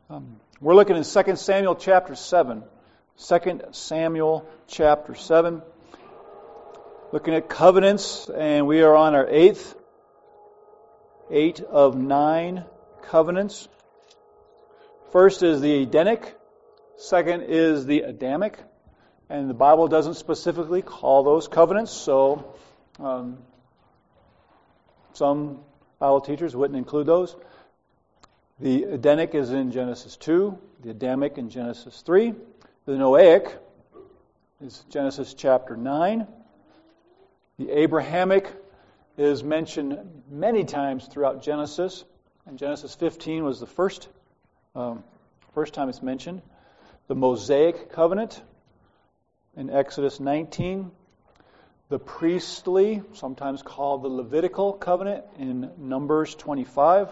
We're looking in 2 Samuel chapter 7. 2 Samuel chapter 7. Looking at covenants, and we are on our 8th of 9 covenants. First is the Edenic. Second is the Adamic. And the Bible doesn't specifically call those covenants, so some Bible teachers wouldn't include those. The Edenic is in Genesis 2, the Adamic in Genesis 3. The Noahic is Genesis chapter 9. The Abrahamic is mentioned many times throughout Genesis, and Genesis 15 was the first time it's mentioned. The Mosaic covenant in Exodus 19. The priestly, sometimes called the Levitical covenant in Numbers 25.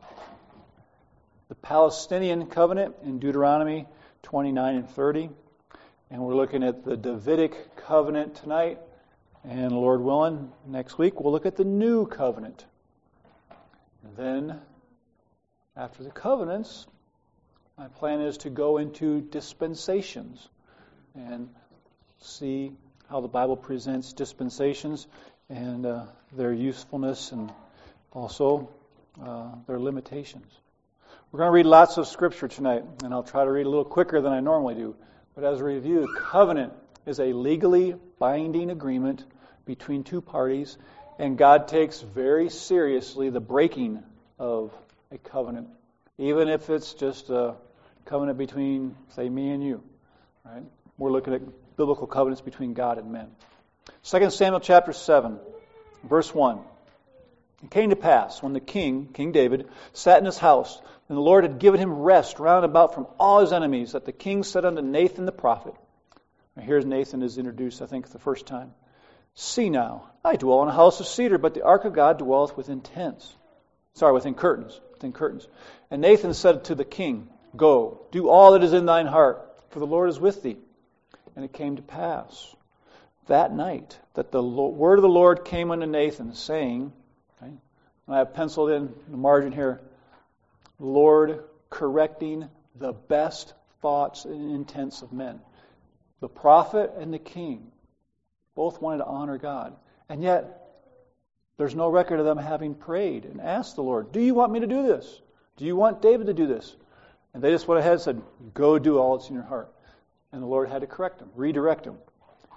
The Palestinian covenant in Deuteronomy 29 and 30. And we're looking at the Davidic covenant tonight. And Lord willing, next week we'll look at the new covenant. And then, after the covenants, my plan is to go into dispensations and see how the Bible presents dispensations and their usefulness and also their limitations. We're going to read lots of Scripture tonight, and I'll try to read a little quicker than I normally do. But as a review, covenant is a legally binding agreement between two parties, and God takes very seriously the breaking of a covenant, even if it's just a covenant between, say, me and you. Right? We're looking at biblical covenants between God and men. 2 Samuel chapter 7, verse 1. It came to pass, when the king, King David, sat in his house, and the Lord had given him rest round about from all his enemies, that the king said unto Nathan the prophet. Now here's Nathan is introduced, I think, the first time. See now, I dwell in a house of cedar, but the ark of God dwelleth within curtains. And Nathan said to the king, Go, do all that is in thine heart, for the Lord is with thee. And it came to pass that night that the word of the Lord came unto Nathan, saying, okay, and I have penciled in the margin here, Lord correcting the best thoughts and intents of men. The prophet and the king both wanted to honor God. And yet, there's no record of them having prayed and asked the Lord, do you want me to do this? Do you want David to do this? And they just went ahead and said, go do all that's in your heart. And the Lord had to correct them, redirect them.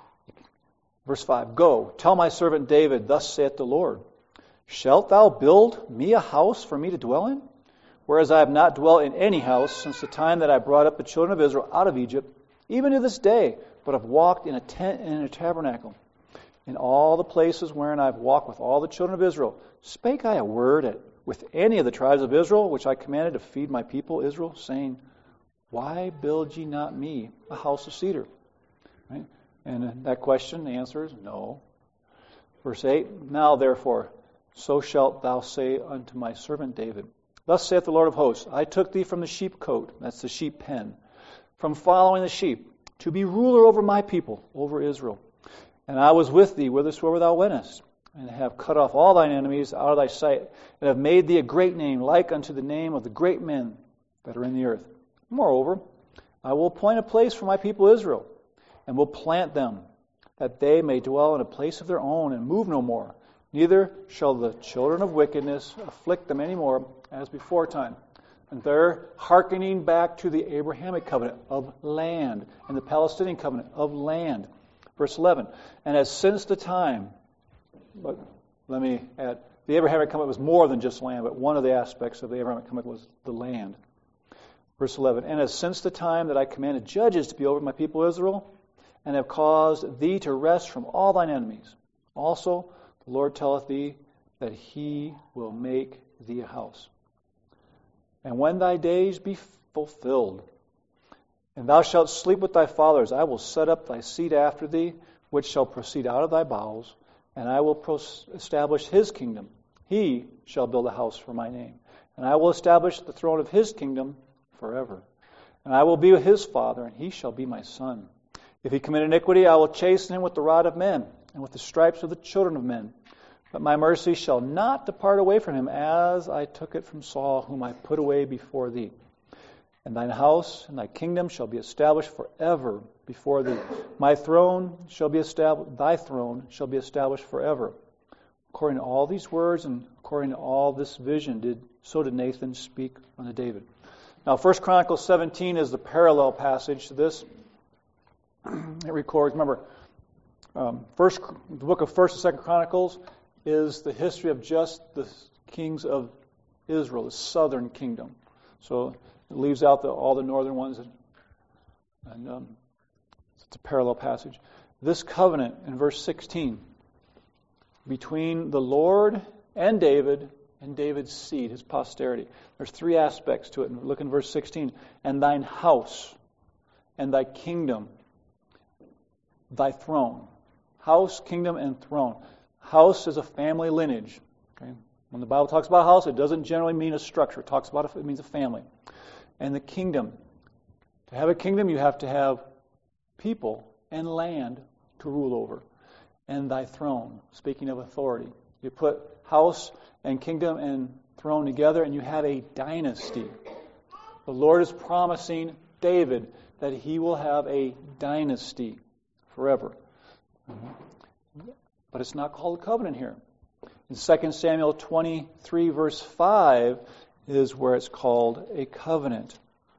Verse 5, Go, tell my servant David, thus saith the Lord, Shalt thou build me a house for me to dwell in? Whereas I have not dwelt in any house since the time that I brought up the children of Israel out of Egypt, even to this day, but have walked in a tent and in a tabernacle. In all the places wherein I have walked with all the children of Israel, spake I a word with any of the tribes of Israel, which I commanded to feed my people Israel, saying, Why build ye not me a house of cedar? Right? And that question, the answer is no. Verse 8, Now therefore, so shalt thou say unto my servant David, Thus saith the Lord of hosts, I took thee from the sheepcote, that's the sheep pen, from following the sheep, to be ruler over my people, over Israel. And I was with thee whithersoever thou wentest, and have cut off all thine enemies out of thy sight, and have made thee a great name, like unto the name of the great men that are in the earth. Moreover, I will appoint a place for my people Israel, and will plant them, that they may dwell in a place of their own, and move no more. Neither shall the children of wickedness afflict them any more, as before time. And they're hearkening back to the Abrahamic covenant of land, and the Palestinian covenant of land. Verse 11, And as since the time, but let me add, the Abrahamic covenant was more than just land, but one of the aspects of the Abrahamic covenant was the land. Verse 11, And as since the time that I commanded judges to be over my people Israel, and have caused thee to rest from all thine enemies, also the Lord telleth thee that he will make thee a house. And when thy days be fulfilled, and thou shalt sleep with thy fathers, I will set up thy seed after thee, which shall proceed out of thy bowels, and I will establish his kingdom. He shall build a house for my name, and I will establish the throne of his kingdom forever. And I will be his father, and he shall be my son. If he commit iniquity, I will chasten him with the rod of men, and with the stripes of the children of men. But my mercy shall not depart away from him, as I took it from Saul, whom I put away before thee. And thine house and thy kingdom shall be established forever before thee. My throne shall be established, thy throne shall be established forever. According to all these words and according to all this vision, so did Nathan speak unto David. Now, 1 Chronicles 17 is the parallel passage to this. It records, remember, the book of 1st and 2nd Chronicles is the history of just the kings of Israel, the southern kingdom. So it leaves out all the northern ones, and it's a parallel passage. This covenant in verse 16 between the Lord and David's seed, his posterity. There's three aspects to it. And look in verse 16. And thine house and thy kingdom, thy throne. House, kingdom, and throne. House is a family lineage. Okay? When the Bible talks about house, it doesn't generally mean a structure. It means a family. And the kingdom. To have a kingdom, you have to have people and land to rule over. And thy throne, speaking of authority. You put house and kingdom and throne together, and you have a dynasty. The Lord is promising David that he will have a dynasty forever. But it's not called a covenant here. In 2 Samuel 23, verse 5, is where it's called a covenant.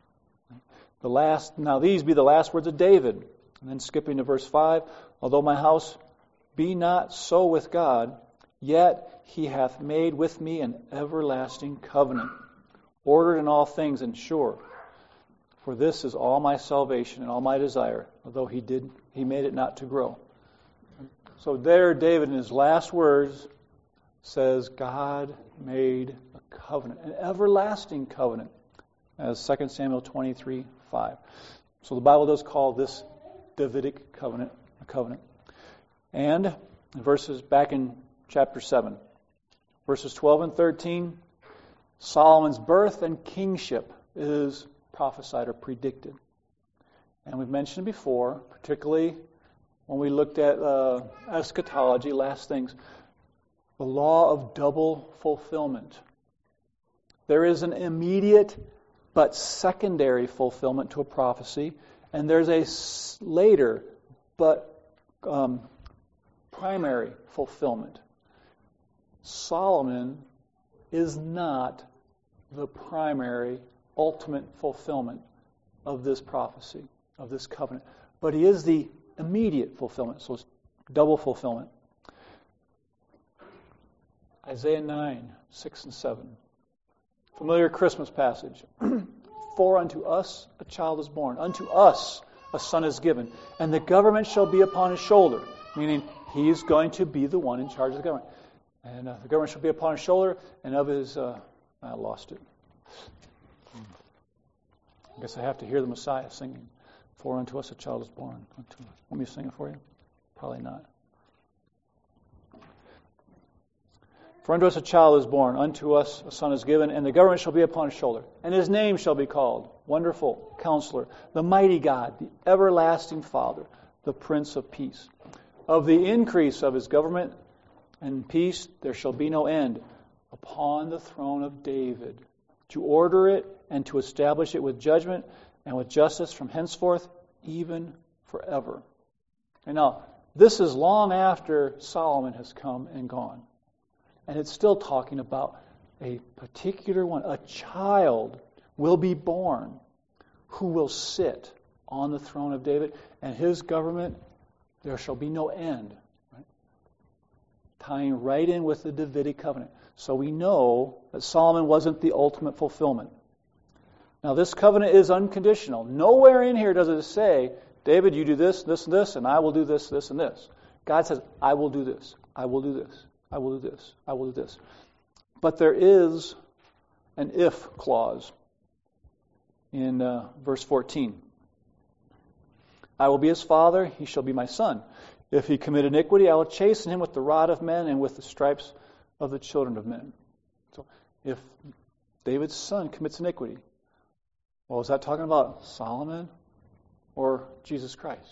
Now these be the last words of David. And then skipping to verse 5, although my house be not so with God, yet he hath made with me an everlasting covenant, ordered in all things and sure. For this is all my salvation and all my desire, although he made it not to grow. So there David in his last words says God made a covenant, an everlasting covenant, as 2 Samuel 23, 5. So the Bible does call this Davidic covenant a covenant. And verses back in chapter 7, verses 12 and 13, Solomon's birth and kingship is prophesied or predicted. And we've mentioned before, particularly when we looked at eschatology, last things, the law of double fulfillment. There is an immediate but secondary fulfillment to a prophecy, and there's a later but primary fulfillment. Solomon is not the primary, ultimate fulfillment of this prophecy, of this covenant, but he is the immediate fulfillment, so it's double fulfillment. Isaiah 9, 6 and 7. Familiar Christmas passage. For unto us a child is born, unto us a son is given, and the government shall be upon his shoulder, meaning he is going to be the one in charge of the government. And the government shall be upon his shoulder, and of his... I lost it. I guess I have to hear the Messiah singing. For unto us a child is born. Want me to sing it for you? Probably not. For unto us a child is born, unto us a son is given, and the government shall be upon his shoulder. And his name shall be called Wonderful Counselor, the Mighty God, the Everlasting Father, the Prince of Peace. Of the increase of his government and peace there shall be no end upon the throne of David, to order it and to establish it with judgment and with justice from henceforth, even forever. And now, this is long after Solomon has come and gone. And it's still talking about a particular one. A child will be born who will sit on the throne of David, and his government, there shall be no end. Right? Tying right in with the Davidic covenant. So we know that Solomon wasn't the ultimate fulfillment. Now this covenant is unconditional. Nowhere in here does it say, David, you do this, this, and this, and I will do this, this, and this. God says, I will do this, I will do this, I will do this, I will do this. But there is an if clause in verse 14. I will be his father, he shall be my son. If he commit iniquity, I will chasten him with the rod of men and with the stripes of the children of men. So if David's son commits iniquity, well, is that talking about Solomon or Jesus Christ?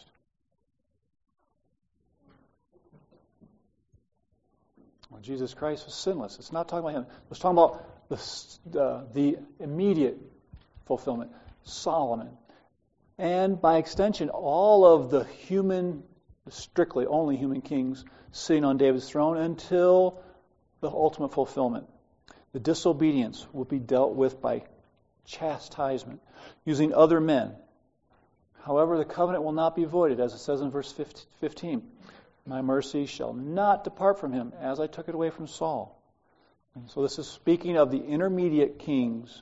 Well, Jesus Christ was sinless. It's not talking about him. It's talking about the immediate fulfillment. Solomon, and by extension, all of the strictly only human kings sitting on David's throne until the ultimate fulfillment. The disobedience will be dealt with by chastisement, using other men. However, the covenant will not be voided, as it says in verse 15. My mercy shall not depart from him, as I took it away from Saul. And so this is speaking of the intermediate kings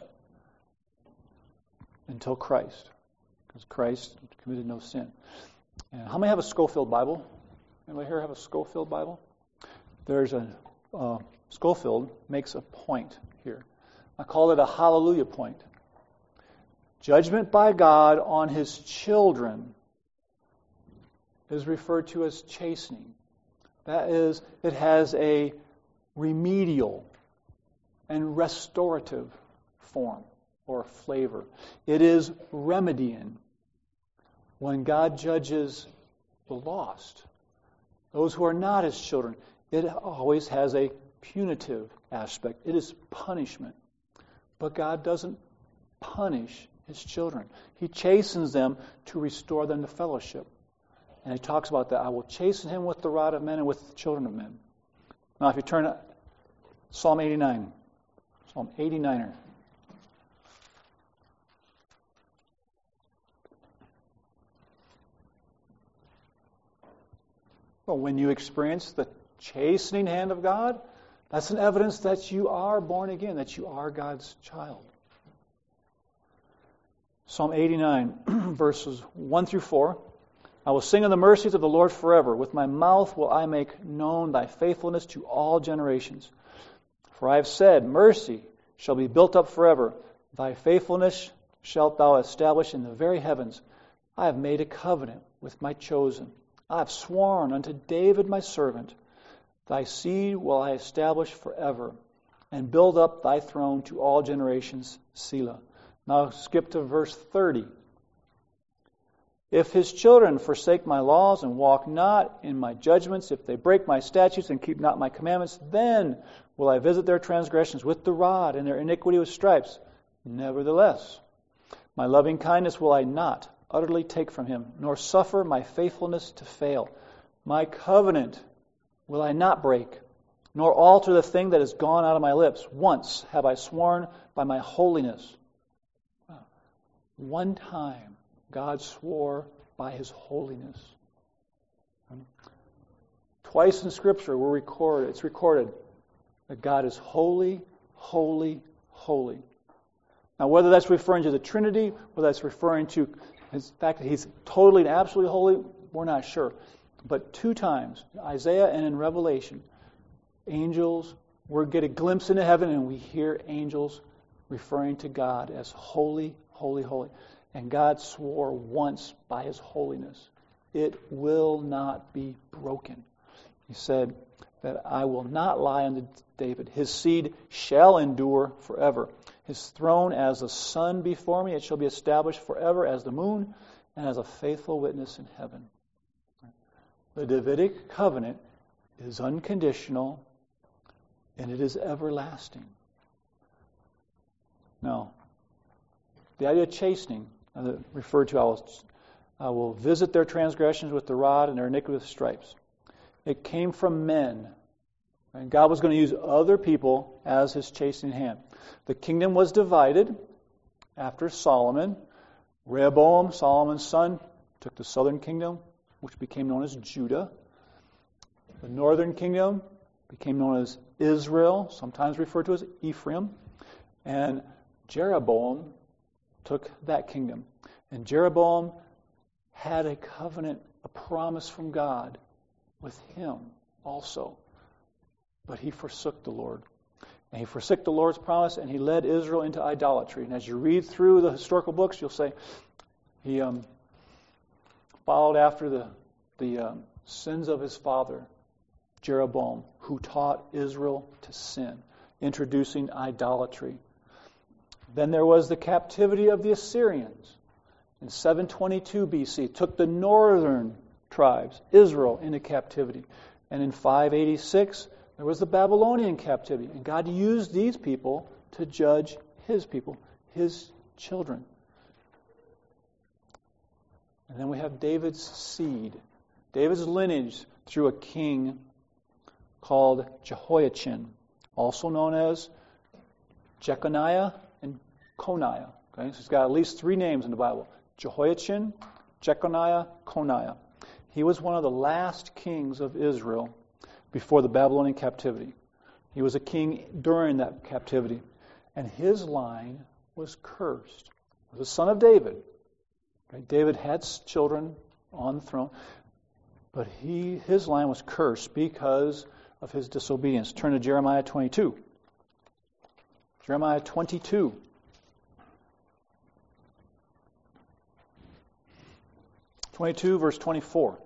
until Christ, because Christ committed no sin. And how many have a Scofield Bible? Anybody here have a Scofield Bible? There's a Scofield makes a point here. I call it a hallelujah point. Judgment by God on His children is referred to as chastening. That is, it has a remedial and restorative form or flavor. It is remedying. When God judges the lost, those who are not His children, it always has a punitive aspect. It is punishment. But God doesn't punish His children. He chastens them to restore them to fellowship. And He talks about that. I will chasten him with the rod of men and with the children of men. Now if you turn to Psalm 89. Psalm 89er. Well, when you experience the chastening hand of God, that's an evidence that you are born again, that you are God's child. Psalm 89, verses 1 through 4. I will sing of the mercies of the Lord forever. With my mouth will I make known thy faithfulness to all generations. For I have said, mercy shall be built up forever. Thy faithfulness shalt thou establish in the very heavens. I have made a covenant with my chosen. I have sworn unto David my servant. Thy seed will I establish forever, and build up thy throne to all generations. Selah. Now skip to verse 30. If his children forsake my laws and walk not in my judgments, if they break my statutes and keep not my commandments, then will I visit their transgressions with the rod and their iniquity with stripes. Nevertheless, my loving kindness will I not utterly take from him, nor suffer my faithfulness to fail. My covenant will I not break, nor alter the thing that has gone out of my lips. Once have I sworn by my holiness. One time, God swore by His holiness. Twice in Scripture it's recorded that God is holy, holy, holy. Now, whether that's referring to the Trinity, whether that's referring to the fact that He's totally and absolutely holy, we're not sure. But 2 times, in Isaiah and in Revelation, we get a glimpse into heaven and we hear angels referring to God as holy, holy, holy. And God swore once by His holiness, it will not be broken. He said that I will not lie unto David. His seed shall endure forever. His throne as the sun before me, it shall be established forever as the moon and as a faithful witness in heaven. The Davidic covenant is unconditional and it is everlasting. Now, the idea of chastening, referred to, I will visit their transgressions with the rod and their iniquity with stripes. It came from men. And God was going to use other people as His chastening hand. The kingdom was divided after Solomon. Rehoboam, Solomon's son, took the southern kingdom, which became known as Judah. The northern kingdom became known as Israel, sometimes referred to as Ephraim. And Jeroboam took that kingdom. And Jeroboam had a covenant, a promise from God with him also. But he forsook the Lord. And he forsook the Lord's promise, and he led Israel into idolatry. And as you read through the historical books, you'll say he followed after the sins of his father, Jeroboam, who taught Israel to sin, introducing idolatry. Then there was the captivity of the Assyrians. In 722 BC, took the northern tribes, Israel, into captivity. And in 586, there was the Babylonian captivity. And God used these people to judge His people, His children. And then we have David's seed, David's lineage through a king called Jehoiachin, also known as Jeconiah and Coniah. Okay, so he's got at least 3 names in the Bible: Jehoiachin, Jeconiah, Coniah. He was one of the last kings of Israel before the Babylonian captivity. He was a king during that captivity. And his line was cursed. He was the son of David. Okay, David had children on the throne, but his line was cursed because of his disobedience. Turn to Jeremiah 22. Jeremiah 22. Verse 24.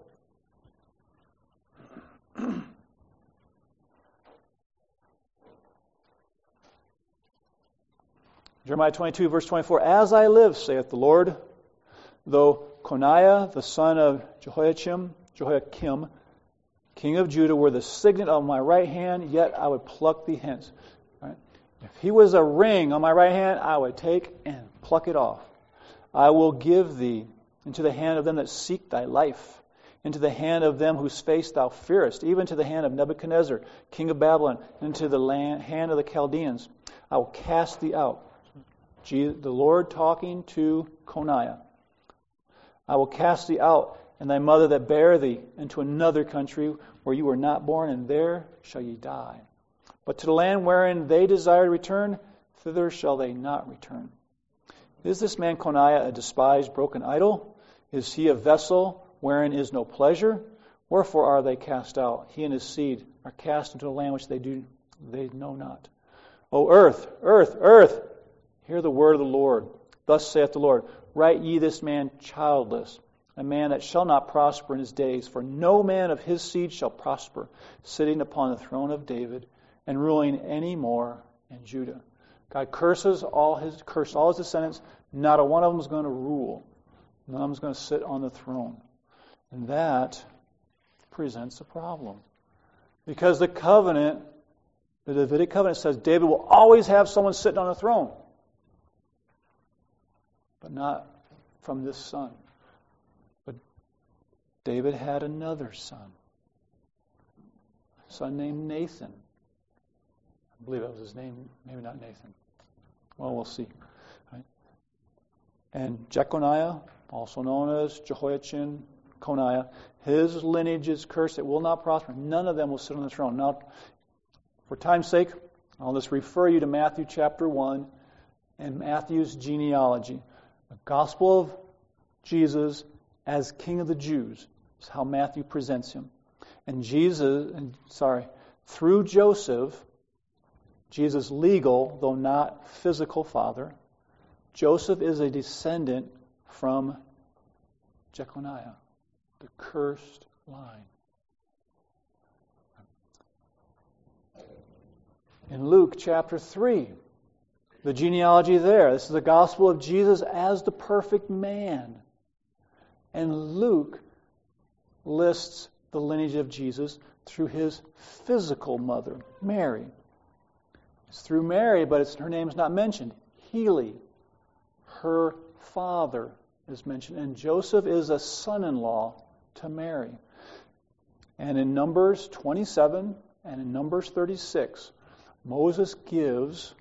Jeremiah 22, verse 24. As I live, saith the Lord, though Coniah, the son of Jehoiakim, king of Judah, were the signet of my right hand, yet I would pluck thee hence. Right? If he was a ring on my right hand, I would take and pluck it off. I will give thee into the hand of them that seek thy life, into the hand of them whose face thou fearest, even to the hand of Nebuchadnezzar, king of Babylon, into the hand of the Chaldeans. I will cast thee out. The Lord talking to Coniah. I will cast thee out, and thy mother that bare thee, into another country where you were not born, and there shall ye die. But to the land wherein they desire to return, thither shall they not return. Is this man Coniah a despised, broken idol? Is he a vessel wherein is no pleasure? Wherefore are they cast out? He and his seed are cast into a land which they know not. O earth, earth, earth, hear the word of the Lord. Thus saith the Lord, write ye this man childless, a man that shall not prosper in his days, for no man of his seed shall prosper, sitting upon the throne of David and ruling any more in Judah. God cursed all his descendants. Not a one of them is going to rule. None of them is going to sit on the throne. And that presents a problem. Because the Davidic covenant says David will always have someone sitting on the throne. But not from this son. But David had another son. A son named Nathan. I believe that was his name. Maybe not Nathan. Well, we'll see. Right? And Jeconiah, also known as Jehoiachin, Coniah, his lineage is cursed. It will not prosper. None of them will sit on the throne. Now, for time's sake, I'll just refer you to Matthew chapter 1 and Matthew's genealogy. The gospel of Jesus as King of the Jews is how Matthew presents him. And through Joseph, Jesus' legal, though not physical father, Joseph is a descendant from Jeconiah, the cursed line. In Luke chapter 3, the genealogy there, this is the gospel of Jesus as the perfect man. And Luke lists the lineage of Jesus through his physical mother, Mary. It's through Mary, but her name is not mentioned. Healy, her father, is mentioned. And Joseph is a son-in-law to Mary. And in Numbers 27 and in Numbers 36, Moses gives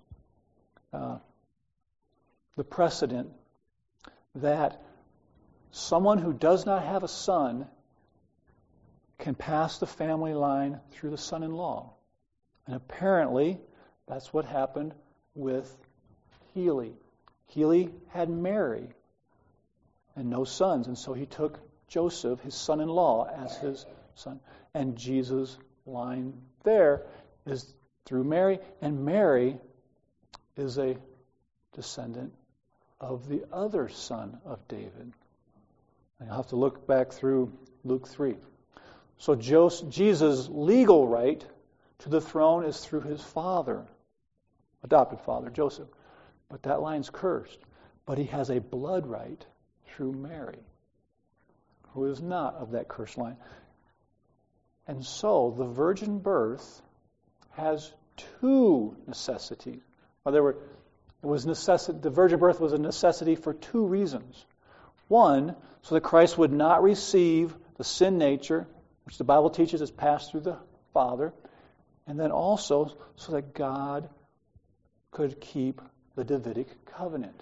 the precedent that someone who does not have a son can pass the family line through the son-in-law. And apparently, that's what happened with Healy. Healy had Mary and no sons, and so he took Joseph, his son-in-law, as his son. And Jesus' line there is through Mary, and Mary is a descendant of the other son of David. And you'll have to look back through Luke 3. So Jesus' legal right to the throne is through his father, adopted father, Joseph. But that line's cursed. But he has a blood right through Mary, who is not of that cursed line. And so the virgin birth has two necessities. The virgin birth was a necessity for two reasons. One, so that Christ would not receive the sin nature, which the Bible teaches is passed through the Father, and then also so that God could keep the Davidic covenant.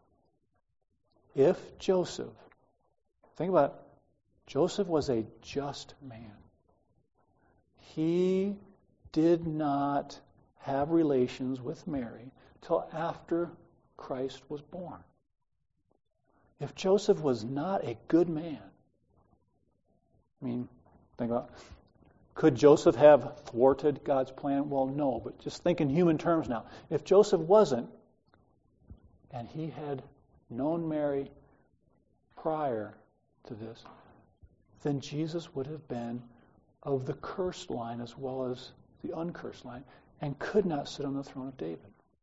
If Joseph, think about it, Joseph was a just man. He did not have relations with Mary till after Christ was born. If Joseph was not a good man, think about, could Joseph have thwarted God's plan? Well, no, but just think in human terms now. If Joseph wasn't, and he had known Mary prior to this, then Jesus would have been of the cursed line as well as the uncursed line, and could not sit on the throne of David.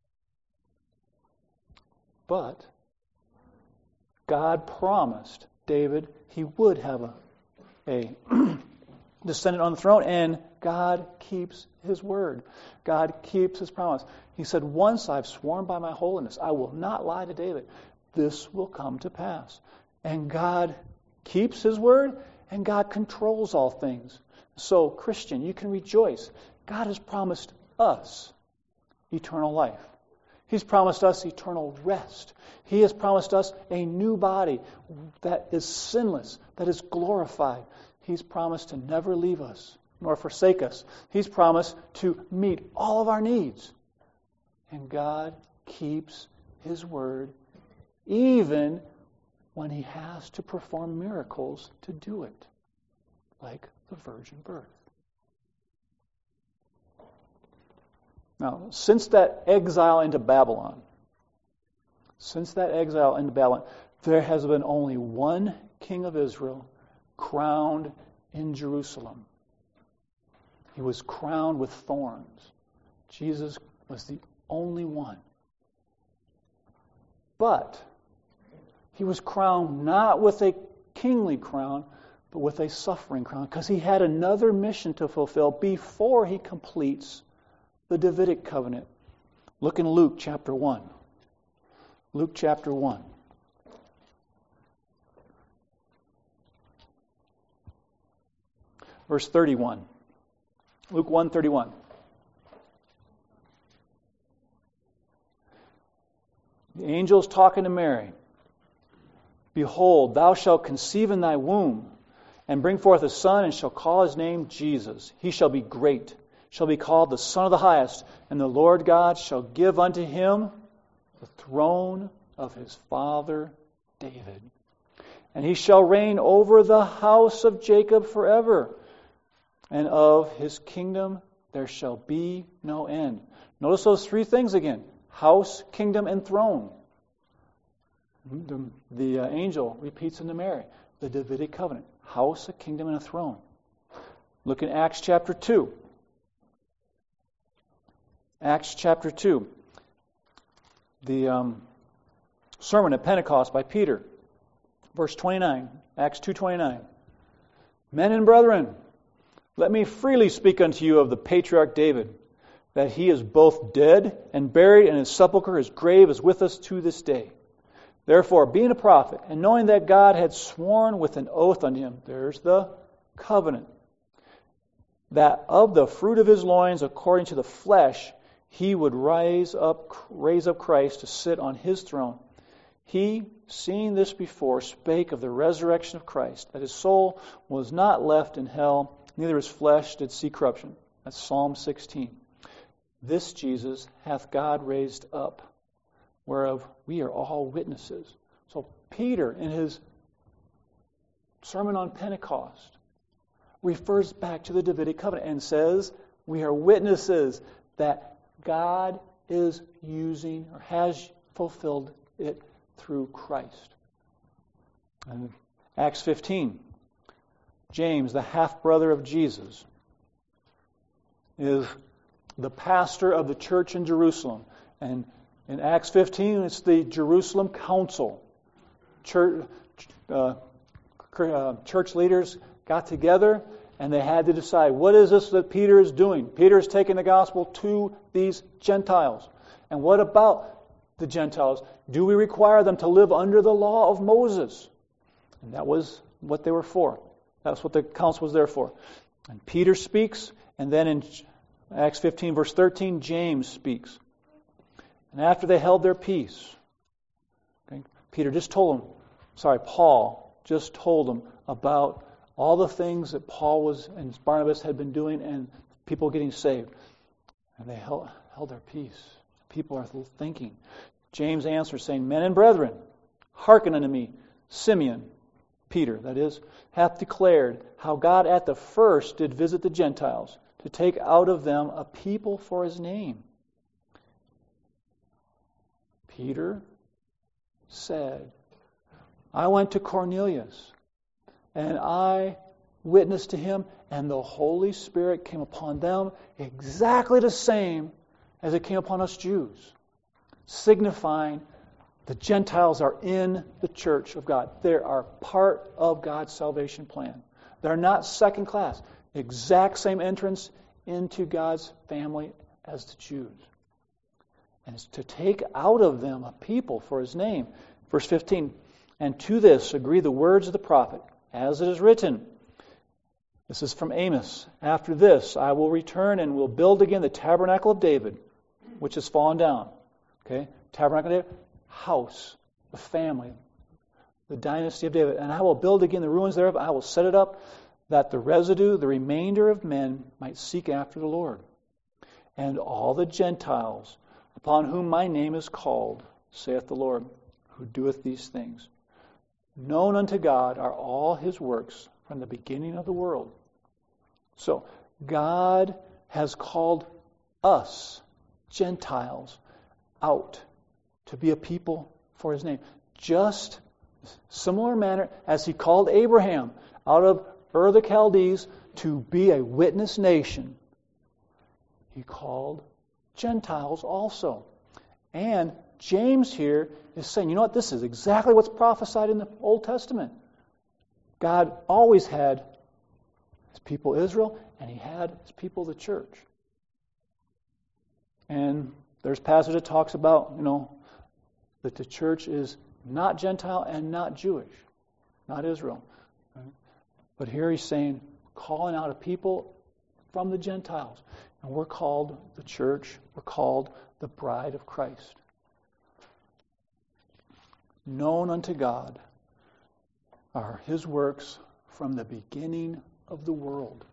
But God promised David he would have a descendant on the throne, and God keeps His word. God keeps His promise. He said, once I've sworn by my holiness, I will not lie to David. This will come to pass. And God keeps His word, and God controls all things. So, Christian, you can rejoice. God has promised us eternal life. He's promised us eternal rest. He has promised us a new body that is sinless, that is glorified. He's promised to never leave us nor forsake us. He's promised to meet all of our needs. And God keeps His word even when He has to perform miracles to do it, like the virgin birth. Now, since that exile into Babylon, there has been only one king of Israel crowned in Jerusalem. He was crowned with thorns. Jesus was the only one. But He was crowned not with a kingly crown, but with a suffering crown, because He had another mission to fulfill before He completes the Davidic covenant. Look in Luke chapter 1. Luke chapter 1. Verse 31. Luke 1:31. The angel's talking to Mary. Behold, thou shalt conceive in thy womb, and bring forth a son, and shall call his name Jesus. He shall be great, shall be called the Son of the Highest, and the Lord God shall give unto him the throne of his father David. And he shall reign over the house of Jacob forever, and of his kingdom there shall be no end. Notice those three things again: house, kingdom, and throne. The angel repeats into Mary the Davidic covenant: house, a kingdom, and a throne. Look in Acts chapter 2. Acts chapter 2. The sermon at Pentecost by Peter. Verse 29. Acts 2:29. Men and brethren, let me freely speak unto you of the patriarch David, that he is both dead and buried, and his sepulchre, his grave, is with us to this day. Therefore, being a prophet, and knowing that God had sworn with an oath unto him, there's the covenant, that of the fruit of his loins, according to the flesh, he would raise up Christ to sit on his throne. He, seeing this before, spake of the resurrection of Christ, that his soul was not left in hell, neither his flesh did see corruption. That's Psalm 16. This Jesus hath God raised up, whereof we are all witnesses. So Peter, in his sermon on Pentecost, refers back to the Davidic covenant and says we are witnesses that God is using or has fulfilled it through Christ. And Acts 15, James, the half-brother of Jesus, is the pastor of the church in Jerusalem. And in Acts 15, it's the Jerusalem Council. Church leaders got together and they had to decide, what is this that Peter is doing? Peter is taking the gospel to these Gentiles. And what about the Gentiles? Do we require them to live under the law of Moses? And that was what they were for. That's what the council was there for. And Peter speaks, and then in Acts 15, verse 13, James speaks. And after they held their peace, Paul just told them about all the things that Paul and Barnabas had been doing and people getting saved. And they held their peace. People are thinking. James answers saying, Men and brethren, hearken unto me. Simeon, Peter, that is, hath declared how God at the first did visit the Gentiles to take out of them a people for His name. Peter said, I went to Cornelius, and I witnessed to him, and the Holy Spirit came upon them exactly the same as it came upon us Jews, signifying the Gentiles are in the church of God. They are part of God's salvation plan. They're not second class. Exact same entrance into God's family as the Jews. And it's to take out of them a people for His name. Verse 15, and to this agree the words of the prophet, as it is written. This is from Amos. After this, I will return and will build again the tabernacle of David, which has fallen down. Okay, tabernacle of David, house, the family, the dynasty of David. And I will build again the ruins thereof. I will set it up that the residue, the remainder of men might seek after the Lord. And all the Gentiles upon whom my name is called, saith the Lord, who doeth these things. Known unto God are all His works from the beginning of the world. So, God has called us, Gentiles, out to be a people for His name. Just similar manner as He called Abraham out of Ur of the Chaldees to be a witness nation. He called Gentiles also. And James here is saying, you know what, this is exactly what's prophesied in the Old Testament. God always had His people Israel, and He had His people the church. And there's passage that talks about, that the church is not Gentile and not Jewish, not Israel. Right? But here he's saying, calling out a people from the Gentiles. And we're called the church, we're called the bride of Christ. Known unto God are His works from the beginning of the world.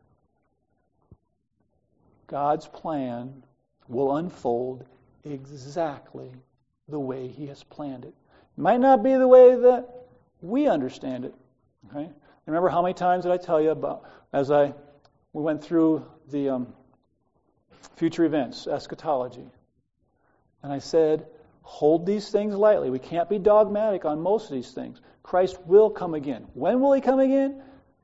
God's plan will unfold exactly the way He has planned it. It might not be the way that we understand it. Okay? Remember how many times did I tell you about, we went through the future events, eschatology. And I said, hold these things lightly. We can't be dogmatic on most of these things. Christ will come again. When will He come again?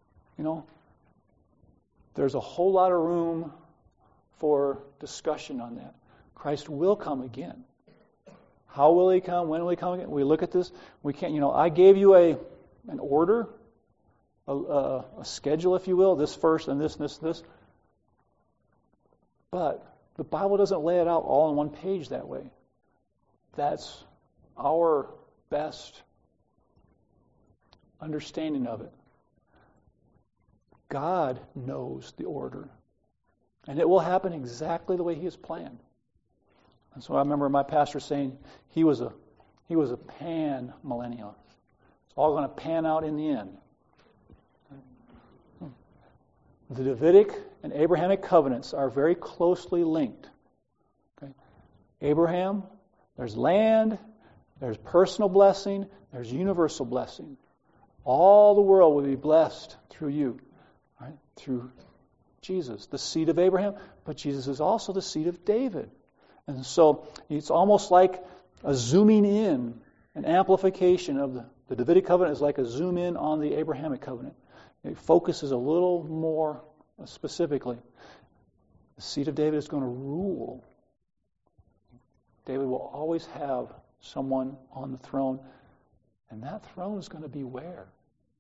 There's a whole lot of room for discussion on that. Christ will come again. How will He come? When will He come again? We look at this. We can't, I gave you an order, a schedule, if you will, this first and this, this. But the Bible doesn't lay it out all on one page that way. That's our best understanding of it. God knows the order. And it will happen exactly the way He has planned. And so I remember my pastor saying he was a pan-millennial. It's all going to pan out in the end. The Davidic and Abrahamic covenants are very closely linked. Okay? Abraham, there's land, there's personal blessing, there's universal blessing. All the world will be blessed through you, right? Through Jesus, the seed of Abraham, but Jesus is also the seed of David. And so it's almost like a zooming in, an amplification of the Davidic covenant is like a zoom in on the Abrahamic covenant. It focuses a little more specifically. The seed of David is going to rule. David will always have someone on the throne, and that throne is going to be where?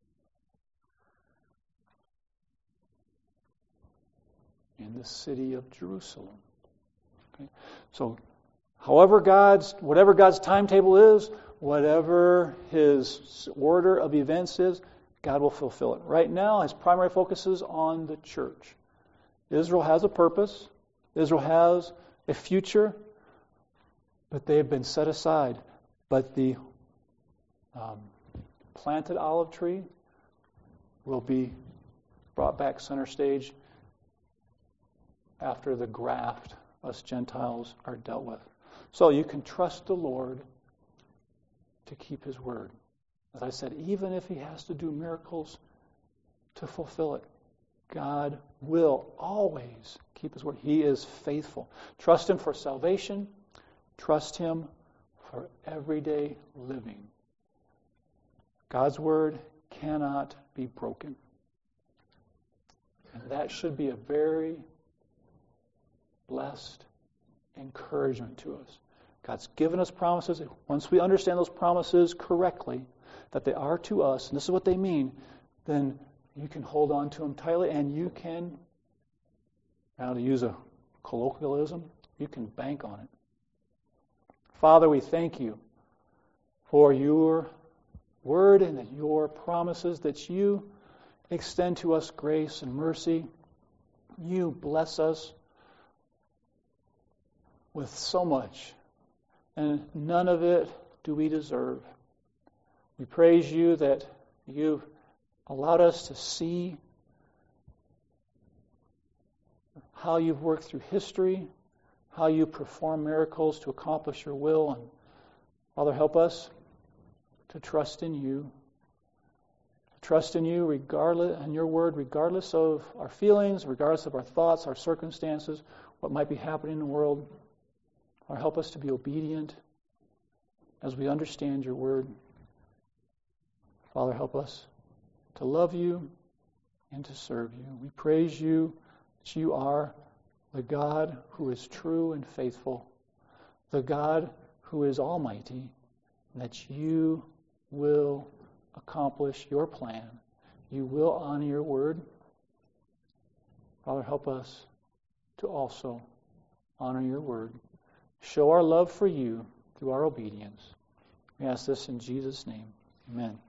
In the city of Jerusalem. Okay? So, whatever God's timetable is, whatever His order of events is, God will fulfill it. Right now, his primary focus is on the church. Israel has a purpose. Israel has a future, but they have been set aside. But the planted olive tree will be brought back center stage after the graft, us Gentiles, are dealt with. So you can trust the Lord to keep his word. As I said, even if he has to do miracles to fulfill it, God will always keep his word. He is faithful. Trust him for salvation. Trust him for everyday living. God's word cannot be broken. And that should be a very blessed encouragement to us. God's given us promises. Once we understand those promises correctly, that they are to us, and this is what they mean, then you can hold on to them tightly, and you can, now to use a colloquialism, you can bank on it. Father, we thank you for your word and your promises, that you extend to us grace and mercy. You bless us with so much, and none of it do we deserve. We praise you that you've allowed us to see how you've worked through history, how you perform miracles to accomplish your will. And Father, help us to trust in you. Trust in you regardless, in your word, regardless of our feelings, regardless of our thoughts, our circumstances, what might be happening in the world. Or help us to be obedient as we understand your word. Father, help us to love you and to serve you. We praise you that you are the God who is true and faithful, the God who is almighty, and that you will accomplish your plan. You will honor your word. Father, help us to also honor your word. Show our love for you through our obedience. We ask this in Jesus' name. Amen.